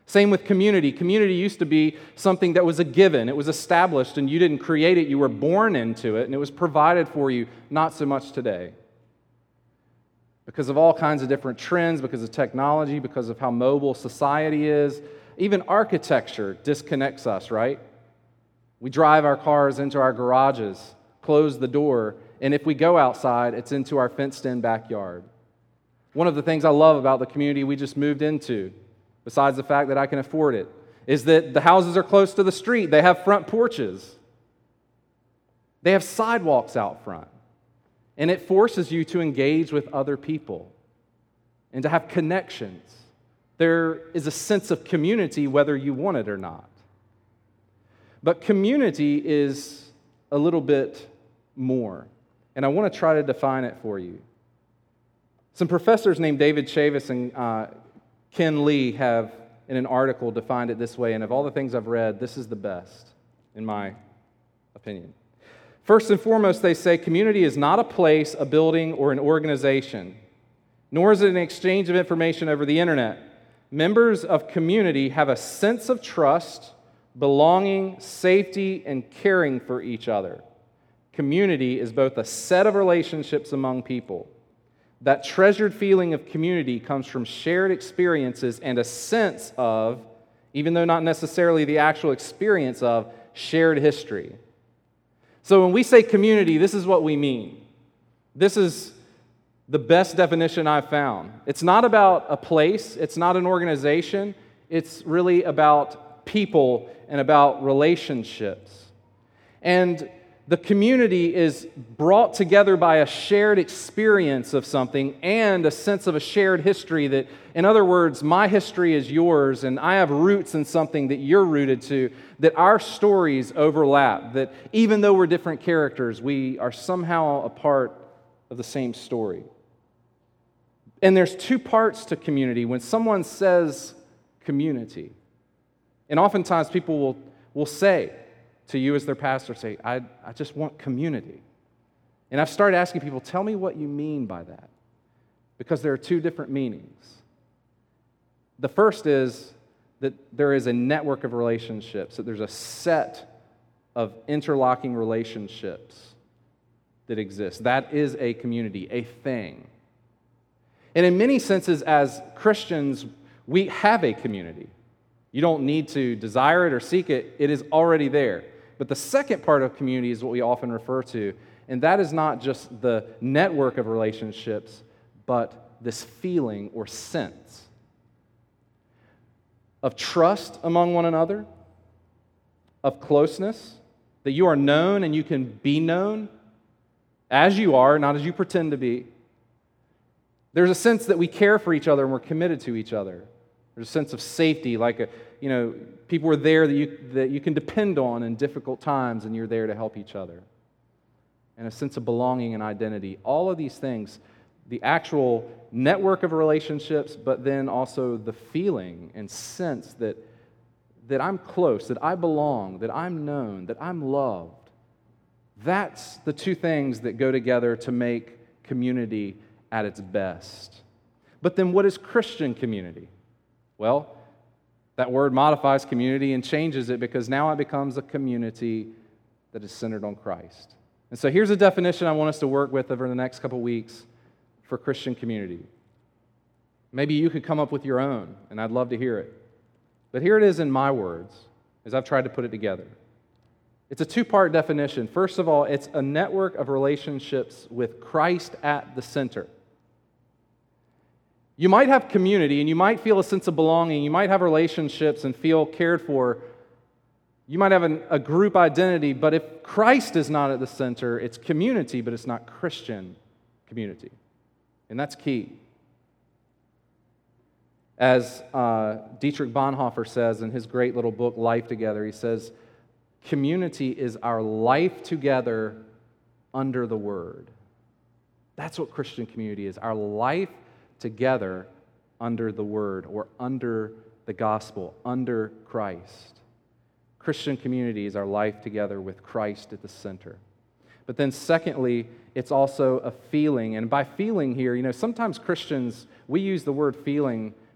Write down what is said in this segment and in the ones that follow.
Same with community. Community used to be something that was a given. It was established, and you didn't create it. You were born into it, and it was provided for you. Not so much today. Because of all kinds of different trends, because of technology, because of how mobile society is, even architecture disconnects us, right? We drive our cars into our garages, close the door, and if we go outside, it's into our fenced-in backyard. One of the things I love about the community we just moved into, besides the fact that I can afford it, is that the houses are close to the street. They have front porches. They have sidewalks out front. And it forces you to engage with other people and to have connections. There is a sense of community whether you want it or not. But community is a little bit more. And I want to try to define it for you. Some professors named David Chavis and Ken Lee have, in an article, defined it this way. And of all the things I've read, this is the best, in my opinion. First and foremost, they say community is not a place, a building, or an organization, nor is it an exchange of information over the internet. Members of community have a sense of trust, belonging, safety, and caring for each other. Community is both a set of relationships among people. That treasured feeling of community comes from shared experiences and a sense of, even though not necessarily the actual experience of, shared history. So when we say community, this is what we mean. This is the best definition I've found. It's not about a place, it's not an organization, it's really about people and about relationships. And the community is brought together by a shared experience of something and a sense of a shared history that, in other words, my history is yours and I have roots in something that you're rooted to, that our stories overlap, that even though we're different characters, we are somehow a part of the same story. And there's two parts to community. When someone says community, and oftentimes people will say to you as their pastor, say, I just want community. And I've started asking people, tell me what you mean by that. Because there are two different meanings. The first is that there is a network of relationships, that there's a set of interlocking relationships that exist. That is a community, a thing. And in many senses, as Christians, we have a community. You don't need to desire it or seek it. It is already there. But the second part of community is what we often refer to, and that is not just the network of relationships, but this feeling or sense of trust among one another, of closeness, that you are known and you can be known as you are, not as you pretend to be. There's a sense that we care for each other and we're committed to each other. There's a sense of safety, like people are there that you can depend on in difficult times, and you're there to help each other. And a sense of belonging and identity. All of these things, the actual network of relationships, but then also the feeling and sense that I'm close, that I belong, that I'm known, that I'm loved. That's the two things that go together to make community at its best. But then what is Christian community? Well, that word modifies community and changes it because now it becomes a community that is centered on Christ. And so here's a definition I want us to work with over the next couple weeks for Christian community. Maybe you could come up with your own, and I'd love to hear it. But here it is in my words, as I've tried to put it together. It's a two-part definition. First of all, it's a network of relationships with Christ at the center. You might have community and you might feel a sense of belonging. You might have relationships and feel cared for. You might have a group identity, but if Christ is not at the center, it's community, but it's not Christian community. And that's key. As Dietrich Bonhoeffer says in his great little book, Life Together, he says, community is our life together under the Word. That's what Christian community is, our life together under the Word or under the gospel, under Christ. Christian community is our life together with Christ at the center. But then secondly, it's also a feeling. And by feeling here, sometimes Christians, we use the word feeling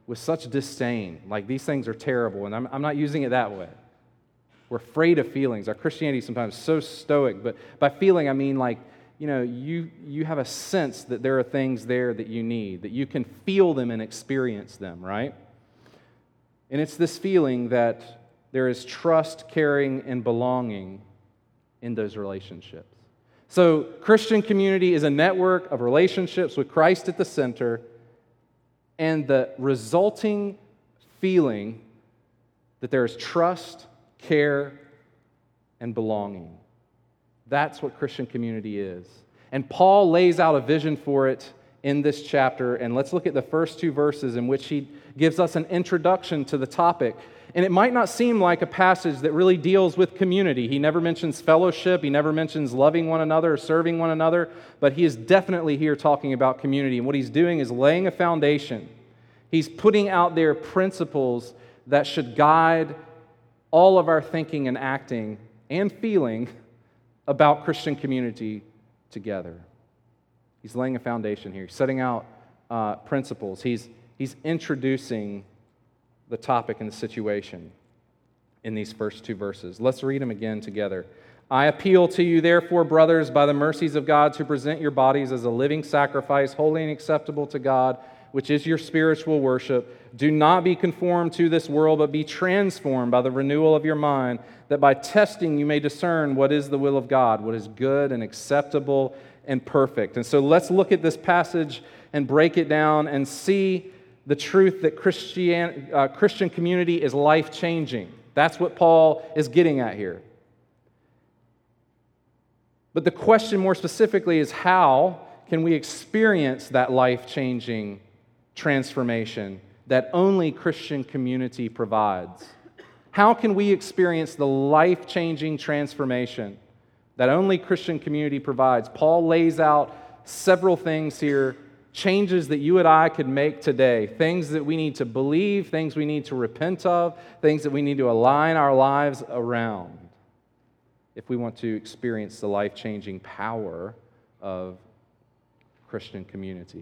with such disdain, like these things are terrible, and I'm not using it that way. We're afraid of feelings. Our Christianity is sometimes so stoic, but by feeling, I mean like, you have a sense that there are things there that you need, that you can feel them and experience them, right? And it's this feeling that there is trust, caring, and belonging in those relationships. So Christian community is a network of relationships with Christ at the center, and the resulting feeling that there is trust, care, and belonging. That's what Christian community is. And Paul lays out a vision for it in this chapter, and let's look at the first two verses in which he gives us an introduction to the topic. And it might not seem like a passage that really deals with community. He never mentions fellowship, he never mentions loving one another or serving one another, but he is definitely here talking about community. And what he's doing is laying a foundation. He's putting out there principles that should guide all of our thinking and acting and feeling about Christian community together. He's laying a foundation here. He's setting out principles. He's introducing the topic and the situation in these first two verses. Let's read them again together. I appeal to you, therefore, brothers, by the mercies of God, to present your bodies as a living sacrifice, holy and acceptable to God, which is your spiritual worship. Do not be conformed to this world, but be transformed by the renewal of your mind, that by testing you may discern what is the will of God, what is good and acceptable and perfect. And so let's look at this passage and break it down and see the truth that Christian community is life-changing. That's what Paul is getting at here. But the question more specifically is, how can we experience that life-changing transformation that only Christian community provides? How can we experience the life-changing transformation that only Christian community provides? Paul lays out several things here, changes that you and I could make today, things that we need to believe, things we need to repent of, things that we need to align our lives around if we want to experience the life-changing power of Christian community.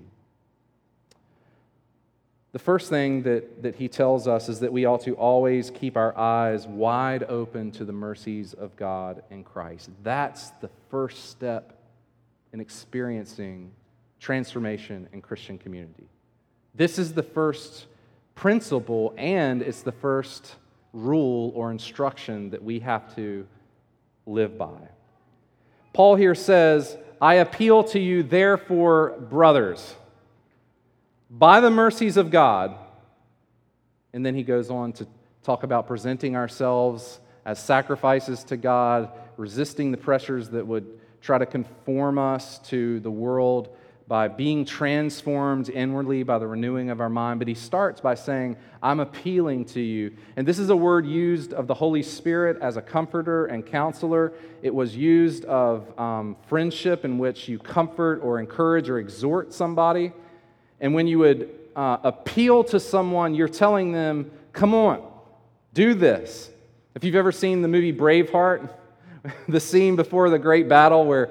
The first thing that he tells us is that we ought to always keep our eyes wide open to the mercies of God in Christ. That's the first step in experiencing transformation in Christian community. This is the first principle, and it's the first rule or instruction that we have to live by. Paul here says, I appeal to you, therefore, brothers, by the mercies of God. And then he goes on to talk about presenting ourselves as sacrifices to God, resisting the pressures that would try to conform us to the world by being transformed inwardly by the renewing of our mind. But he starts by saying, I'm appealing to you. And this is a word used of the Holy Spirit as a comforter and counselor. It was used of friendship in which you comfort or encourage or exhort somebody. And when you would appeal to someone, you're telling them, come on, do this. If you've ever seen the movie Braveheart, the scene before the great battle where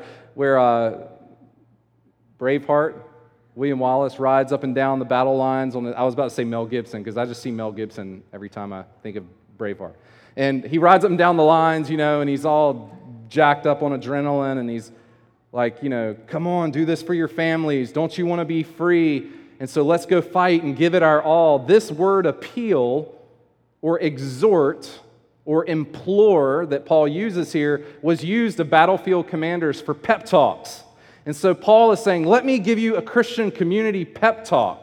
Braveheart, William Wallace, rides up and down the battle lines. I was about to say Mel Gibson, because I just see Mel Gibson every time I think of Braveheart. And he rides up and down the lines, and he's all jacked up on adrenaline, and he's like, come on, do this for your families. Don't you want to be free? And so let's go fight and give it our all. This word appeal or exhort or implore that Paul uses here was used of battlefield commanders for pep talks. And so Paul is saying, let me give you a Christian community pep talk.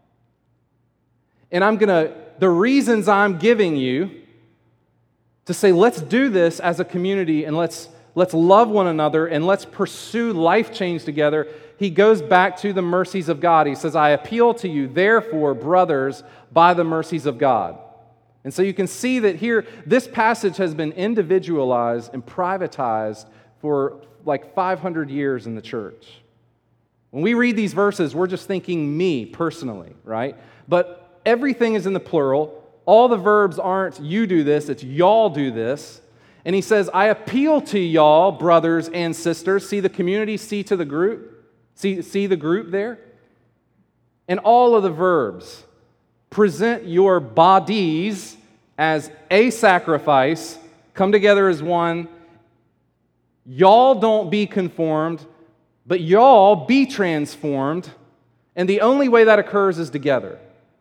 And the reasons I'm giving you to say, let's do this as a community and let's love one another and let's pursue life change together. He goes back to the mercies of God. He says, I appeal to you, therefore, brothers, by the mercies of God. And so you can see that here, this passage has been individualized and privatized for like 500 years in the church. When we read these verses, we're just thinking me personally, right? But everything is in the plural. All the verbs aren't you do this, it's y'all do this. And he says, I appeal to y'all, brothers and sisters. See the community, see to the group. See the group there? And all of the verbs present your bodies as a sacrifice, come together as one. Y'all don't be conformed, but y'all be transformed. And the only way that occurs is together.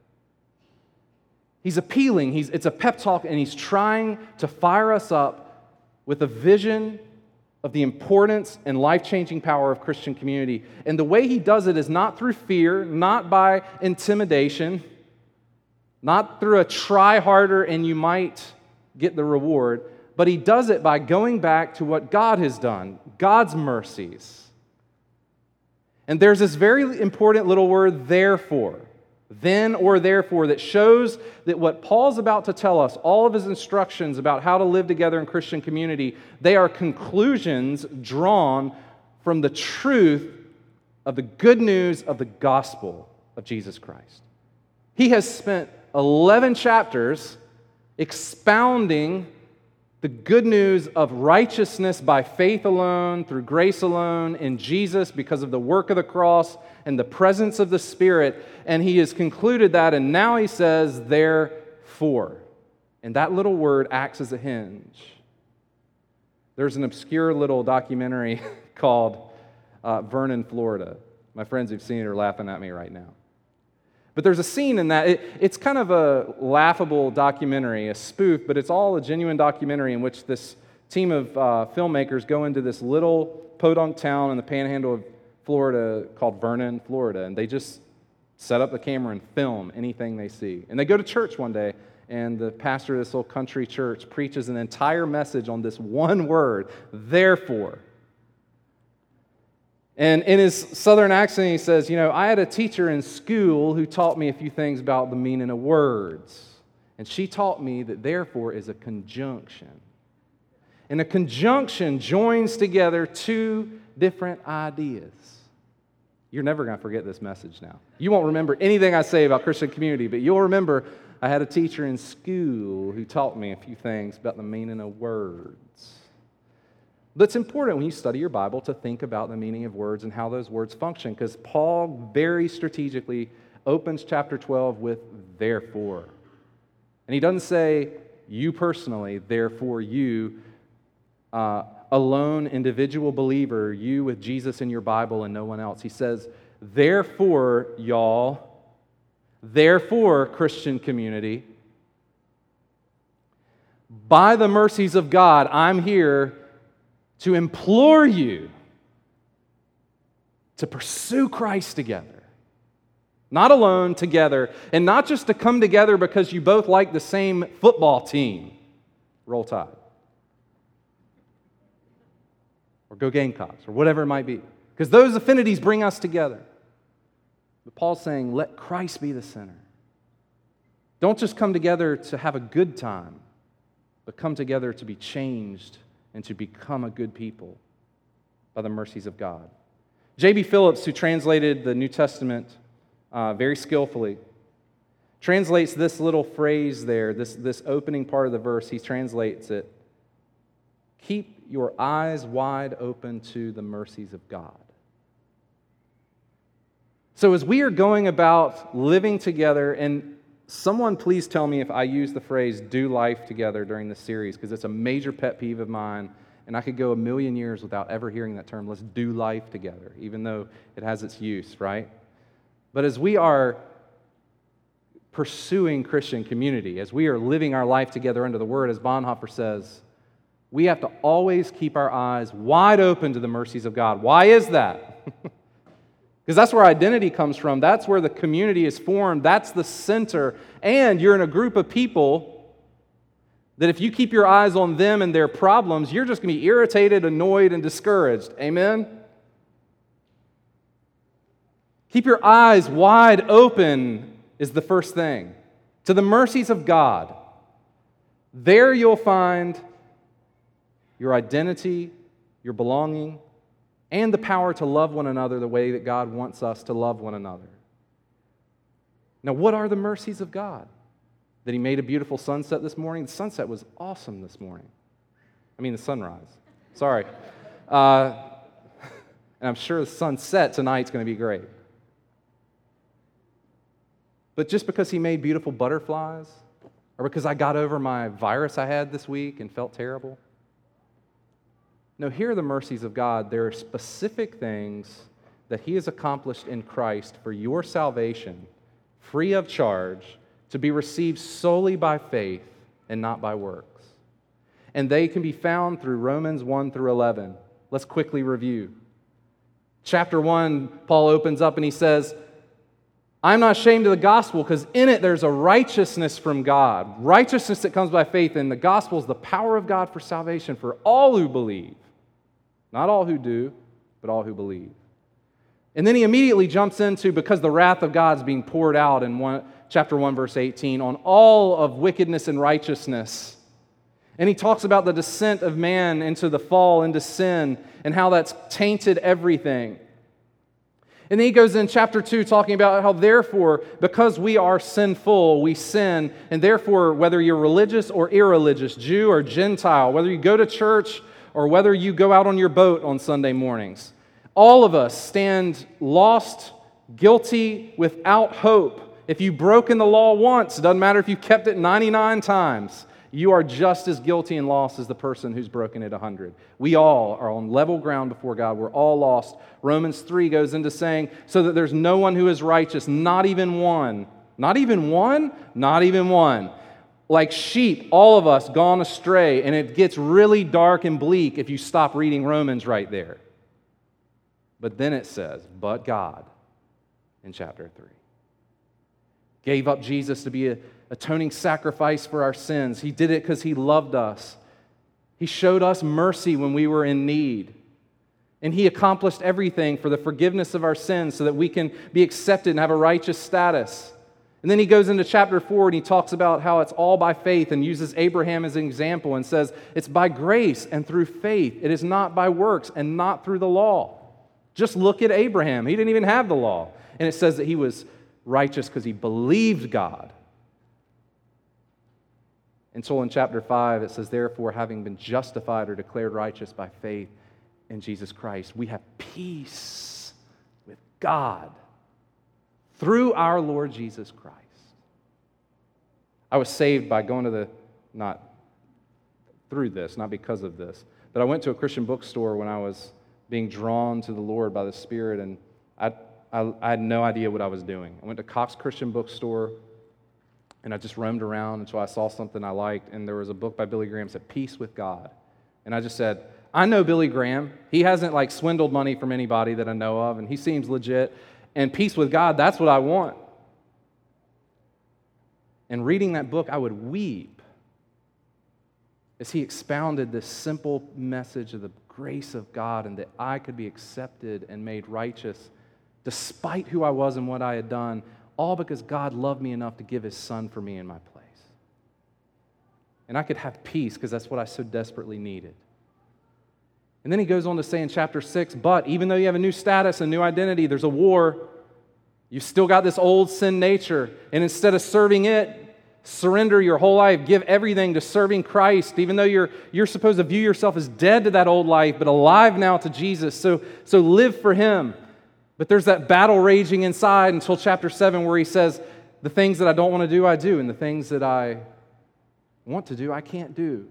He's appealing, it's a pep talk, and he's trying to fire us up with a vision of the importance and life-changing power of Christian community. And the way he does it is not through fear, not by intimidation, not through a try harder and you might get the reward, but he does it by going back to what God has done, God's mercies. And there's this very important little word, therefore. Then or therefore, that shows that what Paul's about to tell us, all of his instructions about how to live together in Christian community, they are conclusions drawn from the truth of the good news of the gospel of Jesus Christ. He has spent 11 chapters expounding the good news of righteousness by faith alone, through grace alone, in Jesus, because of the work of the cross and the presence of the Spirit. And he has concluded that, and now he says, therefore. And that little word acts as a hinge. There's an obscure little documentary called Vernon, Florida. My friends who've seen it are laughing at me right now. But there's a scene in that, it's kind of a laughable documentary, a spoof, but it's all a genuine documentary in which this team of filmmakers go into this little podunk town in the panhandle of Florida called Vernon, Florida, and they just set up the camera and film anything they see. And they go to church one day, and the pastor of this little country church preaches an entire message on this one word, therefore. And in his southern accent, he says, I had a teacher in school who taught me a few things about the meaning of words. And she taught me that therefore is a conjunction. And a conjunction joins together two different ideas. You're never going to forget this message now. You won't remember anything I say about Christian community, but you'll remember I had a teacher in school who taught me a few things about the meaning of words. But it's important when you study your Bible to think about the meaning of words and how those words function, because Paul very strategically opens chapter 12 with therefore. And he doesn't say you personally, therefore you, alone individual believer, you with Jesus in your Bible and no one else. He says, therefore, y'all, therefore, Christian community, by the mercies of God, I'm here to implore you to pursue Christ together. Not alone, together. And not just to come together because you both like the same football team. Roll Tide. Or go Gamecocks, or whatever it might be. Because those affinities bring us together. But Paul's saying, let Christ be the center. Don't just come together to have a good time, but come together to be changed and to become a good people by the mercies of God. J.B. Phillips, who translated the New Testament very skillfully, translates this little phrase there, this opening part of the verse, he translates it, keep your eyes wide open to the mercies of God. So as we are going about living together, and someone please tell me if I use the phrase do life together during this series, because it's a major pet peeve of mine, and I could go a million years without ever hearing that term. Let's do life together, even though it has its use, right? But as we are pursuing Christian community, as we are living our life together under the Word, as Bonhoeffer says, we have to always keep our eyes wide open to the mercies of God. Why is that? Because that's where identity comes from. That's where the community is formed. That's the center. And you're in a group of people that if you keep your eyes on them and their problems, you're just going to be irritated, annoyed, and discouraged. Amen? Keep your eyes wide open is the first thing. To the mercies of God. There you'll find your identity, your belonging, and the power to love one another the way that God wants us to love one another. Now, what are the mercies of God? That He made a beautiful sunset this morning? The sunset was awesome this morning. I mean, the sunrise. Sorry. And I'm sure the sunset tonight's going to be great. but just because he made beautiful butterflies, or because I got over my virus I had this week and felt terrible. No, here are the mercies of God. There are specific things that he has accomplished in Christ for your salvation, free of charge, to be received solely by faith and not by works. And they can be found through Romans 1 through 11. Let's quickly review. Chapter 1, Paul opens up and he says, I'm not ashamed of the gospel because in it there's a righteousness from God, righteousness that comes by faith, and the gospel is the power of God for salvation for all who believe. Not all who do, but all who believe. And then he immediately jumps into, because the wrath of God is being poured out in chapter 1, verse 18, on all of wickedness and righteousness. And he talks about the descent of man into the fall, into sin, and how that's tainted everything. And then he goes in chapter 2 talking about how therefore, because we are sinful, we sin, and therefore, whether you're religious or irreligious, Jew or Gentile, whether you go to church or whether you go out on your boat on Sunday mornings, all of us stand lost, guilty, without hope. If you've broken the law once, it doesn't matter if you've kept it 99 times, you are just as guilty and lost as the person who's broken it 100. We all are on level ground before God. We're all lost. Romans 3 goes into saying, so that there's no one who is righteous, not even one. Not even one? Not even one. Like sheep, all of us gone astray, and it gets really dark and bleak if you stop reading Romans right there. But then it says, but God, in chapter 3, gave up Jesus to be an atoning sacrifice for our sins. He did it because he loved us. He showed us mercy when we were in need. And he accomplished everything for the forgiveness of our sins so that we can be accepted and have a righteous status. And then he goes into chapter 4 and he talks about how it's all by faith and uses Abraham as an example and says, it's by grace and through faith. It is not by works and not through the law. Just look at Abraham. He didn't even have the law. And it says that he was righteous because he believed God. And so in chapter 5, it says, therefore, having been justified or declared righteous by faith in Jesus Christ, we have peace with God through our Lord Jesus Christ. I was saved by going to not because of this, but I went to a Christian bookstore when I was being drawn to the Lord by the Spirit, and I had no idea what I was doing. I went to Cox Christian Bookstore, and I just roamed around until I saw something I liked, and there was a book by Billy Graham that said, Peace with God. And I just said, I know Billy Graham. He hasn't swindled money from anybody that I know of, and he seems legit. And peace with God, that's what I want. And reading that book, I would weep as he expounded this simple message of the grace of God and that I could be accepted and made righteous despite who I was and what I had done, all because God loved me enough to give his son for me in my place. And I could have peace because that's what I so desperately needed. And then he goes on to say in chapter 6, but even though you have a new status, a new identity, there's a war. You've still got this old sin nature. And instead of serving it, surrender your whole life, give everything to serving Christ, even though you're supposed to view yourself as dead to that old life, but alive now to Jesus. So live for him. But there's that battle raging inside until chapter 7 where he says, the things that I don't want to do, I do, and the things that I want to do, I can't do.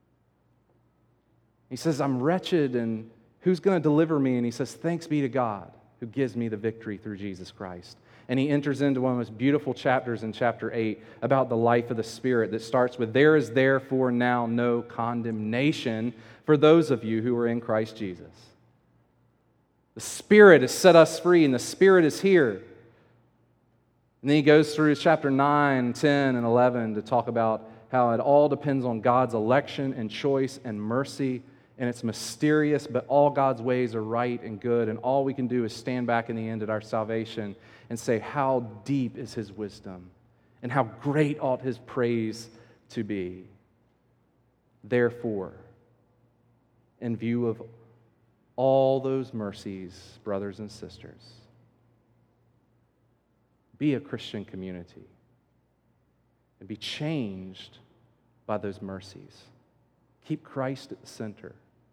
He says, I'm wretched, and who's going to deliver me? And he says, thanks be to God who gives me the victory through Jesus Christ. And he enters into one of the most beautiful chapters in chapter 8 about the life of the Spirit that starts with, there is therefore now no condemnation for those of you who are in Christ Jesus. The Spirit has set us free, and the Spirit is here. And then he goes through chapter 9, 10, and 11 to talk about how it all depends on God's election and choice and mercy, and it's mysterious, but all God's ways are right and good, and all we can do is stand back in the end at our salvation and say, how deep is his wisdom, and how great ought his praise to be. Therefore, in view of all those mercies, brothers and sisters, be a Christian community and be changed by those mercies. Keep Christ at the center.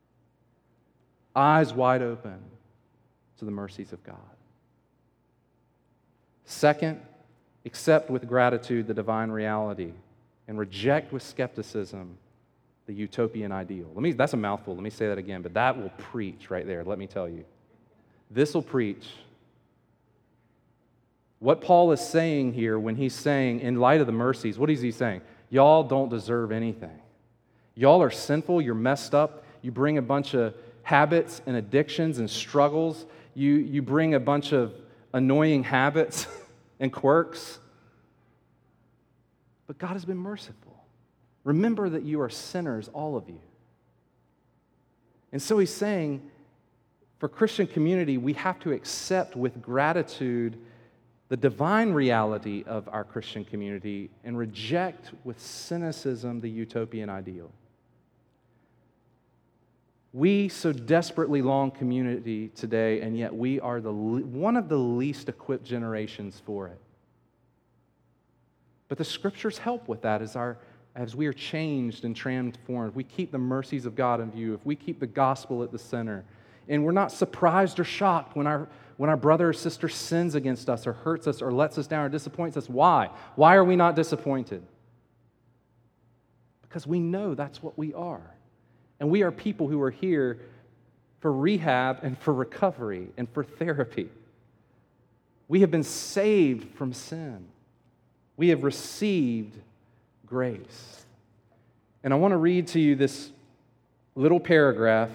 Eyes wide open to the mercies of God. Second, accept with gratitude the divine reality, and reject with skepticism the utopian ideal. That's a mouthful. Let me say that again, but that will preach right there, let me tell you. This will preach. What Paul is saying here when he's saying, in light of the mercies, what is he saying? Y'all don't deserve anything. Y'all are sinful, you're messed up, you bring a bunch of habits and addictions and struggles, you bring a bunch of annoying habits and quirks. But God has been merciful. Remember that you are sinners, all of you. And so he's saying, for Christian community, we have to accept with gratitude the divine reality of our Christian community and reject with cynicism the utopian ideal. We so desperately long community today, and yet we are one of the least equipped generations for it. But the Scriptures help with that as we are changed and transformed. We keep the mercies of God in view. If we keep the gospel at the center, and we're not surprised or shocked when our brother or sister sins against us or hurts us or lets us down or disappoints us. Why? Why are we not disappointed? Because we know that's what we are. And we are people who are here for rehab and for recovery and for therapy. We have been saved from sin. We have received grace. And I want to read to you this little paragraph.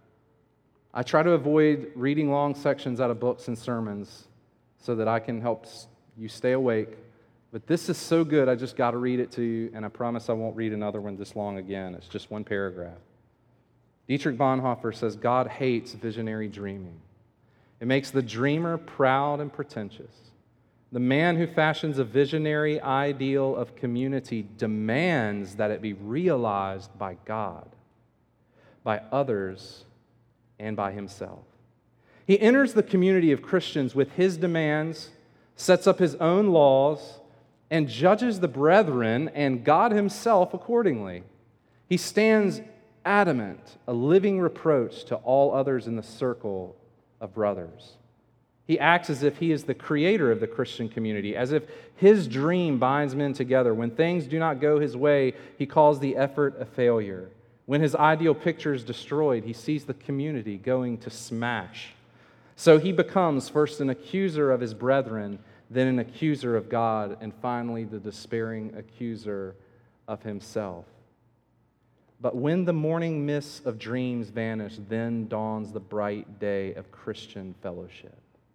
I try to avoid reading long sections out of books and sermons so that I can help you stay awake. But this is so good, I just got to read it to you, and I promise I won't read another one this long again. It's just one paragraph. Dietrich Bonhoeffer says, God hates visionary dreaming. It makes the dreamer proud and pretentious. The man who fashions a visionary ideal of community demands that it be realized by God, by others, and by himself. He enters the community of Christians with his demands, sets up his own laws, and judges the brethren and God himself accordingly. He stands adamant, a living reproach to all others in the circle of brothers. He acts as if he is the creator of the Christian community, as if his dream binds men together. When things do not go his way, he calls the effort a failure. When his ideal picture is destroyed, he sees the community going to smash. So he becomes first an accuser of his brethren, then an accuser of God, and finally the despairing accuser of himself. But when the morning mists of dreams vanish, then dawns the bright day of Christian fellowship.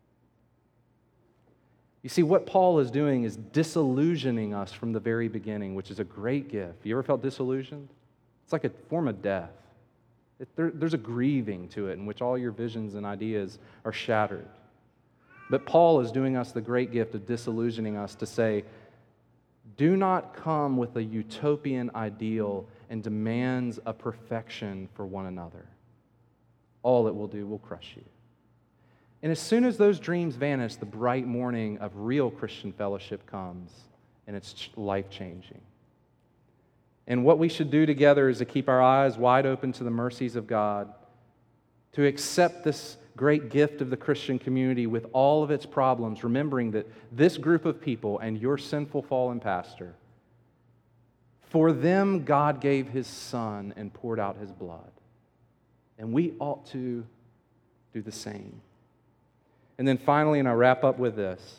You see, what Paul is doing is disillusioning us from the very beginning, which is a great gift. You ever felt disillusioned? It's like a form of death. There's a grieving to it in which all your visions and ideas are shattered. But Paul is doing us the great gift of disillusioning us to say, do not come with a utopian ideal and demands of perfection for one another. All it will do will crush you. And as soon as those dreams vanish, the bright morning of real Christian fellowship comes, and it's life-changing. And what we should do together is to keep our eyes wide open to the mercies of God, to accept this great gift of the Christian community with all of its problems, remembering that this group of people and your sinful fallen pastor, for them God gave his Son and poured out his blood. And we ought to do the same. And then finally, and I'll wrap up with this,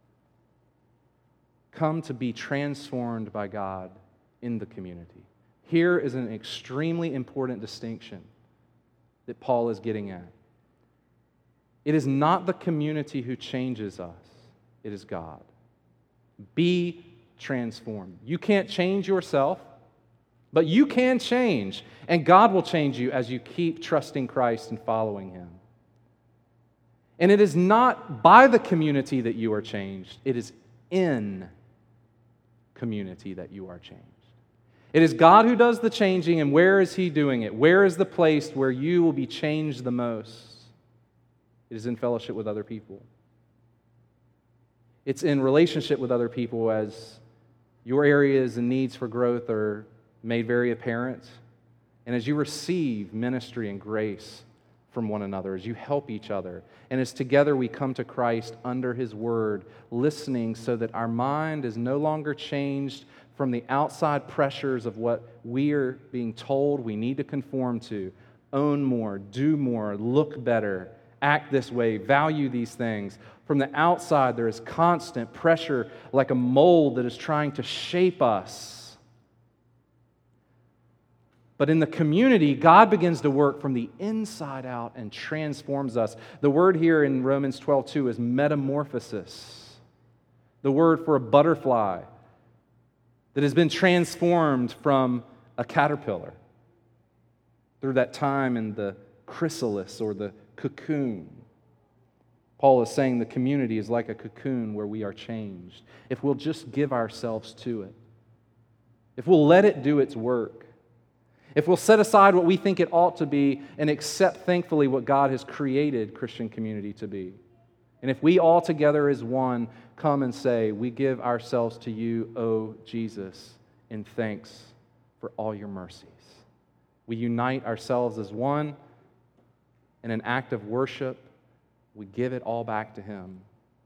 come to be transformed by God in the community. Here is an extremely important distinction that Paul is getting at. It is not the community who changes us, it is God. Be transformed. You can't change yourself, but you can change, and God will change you as you keep trusting Christ and following Him. And it is not by the community that you are changed, it is in community that you are changed. It is God who does the changing, and where is He doing it? Where is the place where you will be changed the most? It is in fellowship with other people. It's in relationship with other people as your areas and needs for growth are made very apparent, and as you receive ministry and grace from one another, as you help each other, and as together we come to Christ under His Word, listening so that our mind is no longer changed from the outside pressures of what we are being told we need to conform to, own more, do more, look better, act this way, value these things. From the outside, there is constant pressure like a mold that is trying to shape us. But in the community, God begins to work from the inside out and transforms us. The word here in Romans 12:2 is metamorphosis, the word for a butterfly that has been transformed from a caterpillar through that time in the chrysalis or the cocoon. Paul is saying the community is like a cocoon where we are changed. If we'll just give ourselves to it, if we'll let it do its work, if we'll set aside what we think it ought to be and accept thankfully what God has created Christian community to be. And if we all together as one come and say, we give ourselves to you, O Jesus, in thanks for all your mercies. We unite ourselves as one in an act of worship. We give it all back to Him.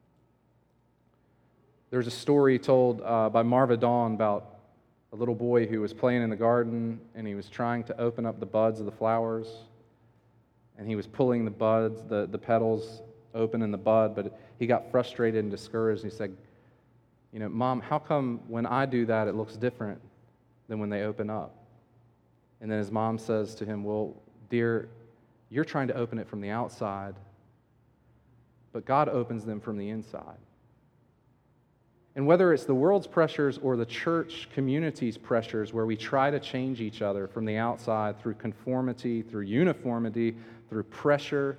There's a story told by Marva Dawn about a little boy who was playing in the garden, and he was trying to open up the buds of the flowers, and he was pulling the buds, the petals open in the bud, but he got frustrated and discouraged, and he said, Mom, how come when I do that it looks different than when they open up? And then his mom says to him, well, dear, you're trying to open it from the outside, but God opens them from the inside. And whether it's the world's pressures or the church community's pressures where we try to change each other from the outside through conformity, through uniformity, through pressure,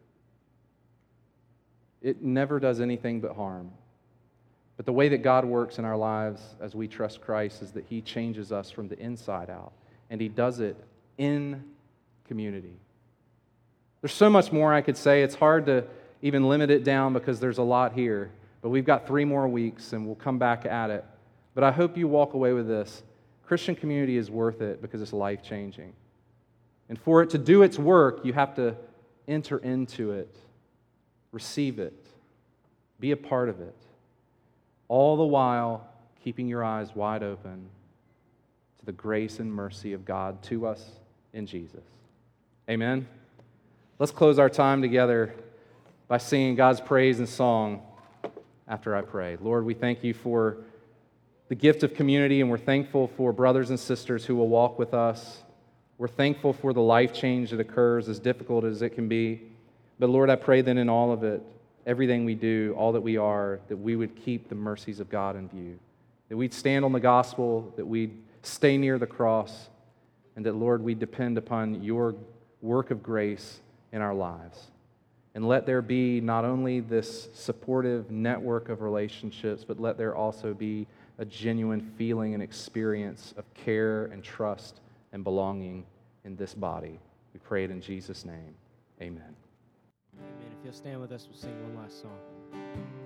it never does anything but harm. But the way that God works in our lives as we trust Christ is that He changes us from the inside out, and He does it in community. There's so much more I could say. It's hard to even limit it down because there's a lot here. But we've got 3 more weeks, and we'll come back at it. But I hope you walk away with this. Christian community is worth it because it's life-changing. And for it to do its work, you have to enter into it, receive it, be a part of it, all the while keeping your eyes wide open to the grace and mercy of God to us in Jesus. Amen? Let's close our time together by singing God's praise and song after I pray. Lord, we thank You for the gift of community, and we're thankful for brothers and sisters who will walk with us. We're thankful for the life change that occurs, as difficult as it can be. But Lord, I pray that in all of it, everything we do, all that we are, that we would keep the mercies of God in view, that we'd stand on the gospel, that we'd stay near the cross, and that, Lord, we depend upon Your work of grace in our lives. And let there be not only this supportive network of relationships, but let there also be a genuine feeling and experience of care and trust and belonging in this body. We pray it in Jesus' name. Amen. Amen. If you'll stand with us, we'll sing one last song.